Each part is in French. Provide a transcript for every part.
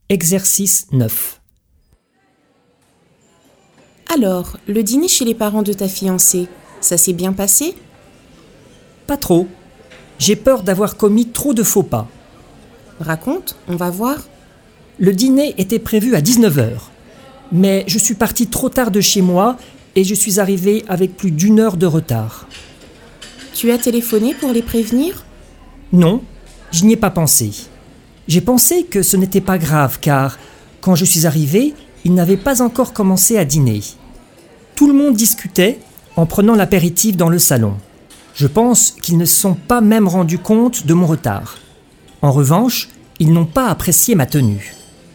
Exercice 9. Alors, le dîner chez les parents de ta fiancée, ça s'est bien passé ? Pas trop. J'ai peur d'avoir commis trop de faux pas. Raconte, on va voir. Le dîner était prévu à 19h. Mais je suis parti trop tard de chez moi et je suis arrivé avec plus d'1 heure de retard. Tu as téléphoné pour les prévenir ? Non, je n'y ai pas pensé. J'ai pensé que ce n'était pas grave car, quand je suis arrivé, ils n'avaient pas encore commencé à dîner. Tout le monde discutait en prenant l'apéritif dans le salon. Je pense qu'ils ne se sont pas même rendus compte de mon retard. En revanche, ils n'ont pas apprécié ma tenue.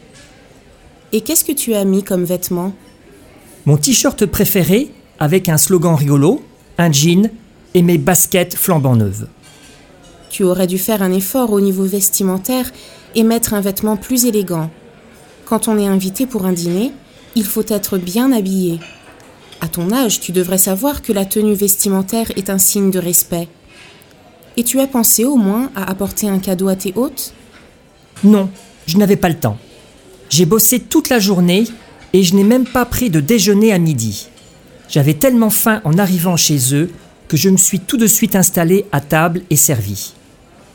Et qu'est-ce que tu as mis comme vêtements ? Mon t-shirt préféré, avec un slogan rigolo, un jean et mes baskets flambant neuves. Tu aurais dû faire un effort au niveau vestimentaire et mettre un vêtement plus élégant. Quand on est invité pour un dîner, il faut être bien habillé. À ton âge, tu devrais savoir que la tenue vestimentaire est un signe de respect. Et tu as pensé au moins à apporter un cadeau à tes hôtes ? Non, je n'avais pas le temps. J'ai bossé toute la journée et je n'ai même pas pris de déjeuner à midi. J'avais tellement faim en arrivant chez eux que je me suis tout de suite installé à table et servi. Quoi ?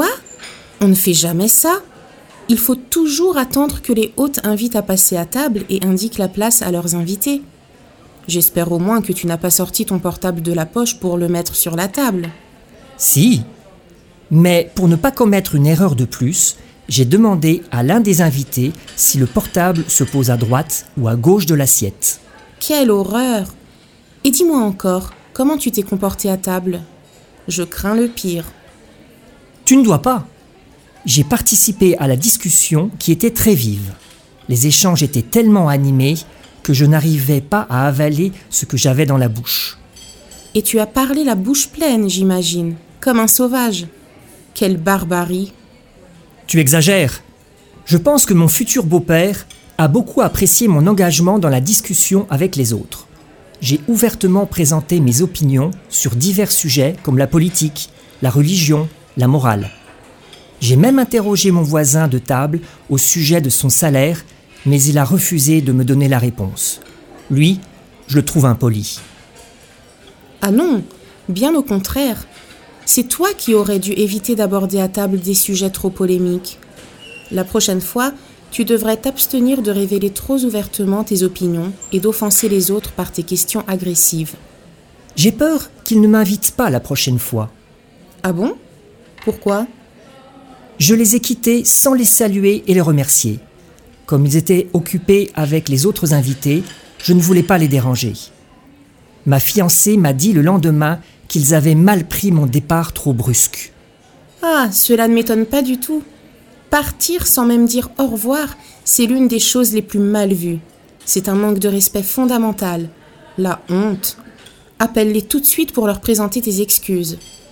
On ne fait jamais ça ? Il faut toujours attendre que les hôtes invitent à passer à table et indiquent la place à leurs invités. J'espère au moins que tu n'as pas sorti ton portable de la poche pour le mettre sur la table. Si, mais pour ne pas commettre une erreur de plus, j'ai demandé à l'un des invités si le portable se pose à droite ou à gauche de l'assiette. Quelle horreur ! Et dis-moi encore, comment tu t'es comporté à table ? Je crains le pire. Tu ne dois pas. J'ai participé à la discussion qui était très vive. Les échanges étaient tellement animés que je n'arrivais pas à avaler ce que j'avais dans la bouche. Et tu as parlé la bouche pleine, j'imagine, comme un sauvage. Quelle barbarie ! Tu exagères. Je pense que mon futur beau-père a beaucoup apprécié mon engagement dans la discussion avec les autres. J'ai ouvertement présenté mes opinions sur divers sujets comme la politique, la religion, la morale. J'ai même interrogé mon voisin de table au sujet de son salaire, mais il a refusé de me donner la réponse. Lui, je le trouve impoli. Ah non, bien au contraire. C'est toi qui aurais dû éviter d'aborder à table des sujets trop polémiques. La prochaine fois, tu devrais t'abstenir de révéler trop ouvertement tes opinions et d'offenser les autres par tes questions agressives. J'ai peur qu'il ne m'invite pas la prochaine fois. Ah bon ? Pourquoi ? Je les ai quittés sans les saluer et les remercier. Comme ils étaient occupés avec les autres invités, je ne voulais pas les déranger. Ma fiancée m'a dit le lendemain qu'ils avaient mal pris mon départ trop brusque. Ah, cela ne m'étonne pas du tout. Partir sans même dire au revoir, c'est l'une des choses les plus mal vues. C'est un manque de respect fondamental. La honte. Appelle-les tout de suite pour leur présenter tes excuses.